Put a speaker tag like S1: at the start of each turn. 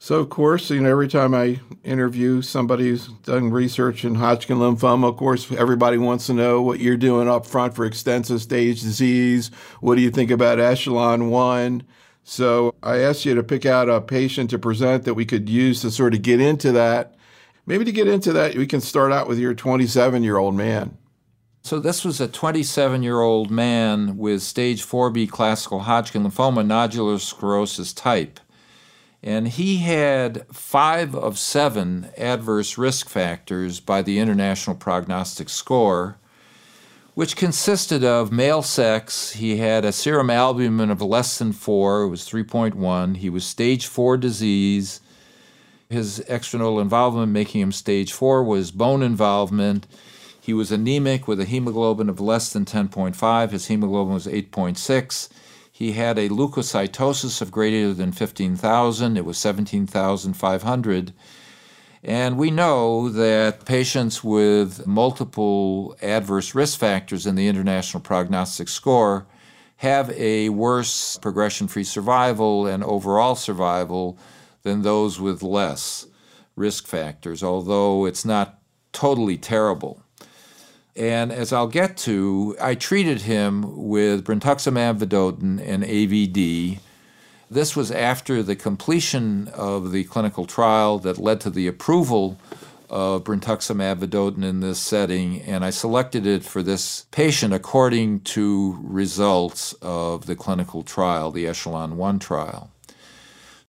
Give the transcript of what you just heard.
S1: So, of course, every time I interview somebody who's done research in Hodgkin lymphoma, of course, everybody wants to know what you're doing up front for extensive stage disease. What do you think about Echelon 1? So I asked you to pick out a patient to present that we could use to sort of get into that. Maybe to get into that, we can start out with your 27-year-old man.
S2: So this was a 27-year-old man with stage 4B classical Hodgkin lymphoma, nodular sclerosis type. And he had 5 of 7 adverse risk factors by the International Prognostic Score, which consisted of male sex. He had a serum albumin of less than 4, it was 3.1. He was stage 4 disease. His extranodal involvement making him stage 4 was bone involvement. He was anemic with a hemoglobin of less than 10.5. His hemoglobin was 8.6. He had a leukocytosis of greater than 15,000. It was 17,500. And we know that patients with multiple adverse risk factors in the International Prognostic Score have a worse progression-free survival and overall survival than those with less risk factors, although it's not totally terrible. And as I'll get to, I treated him with brentuximab vedotin and AVD. This was after the completion of the clinical trial that led to the approval of brentuximab vedotin in this setting, and I selected it for this patient according to results of the clinical trial, the Echelon 1 trial.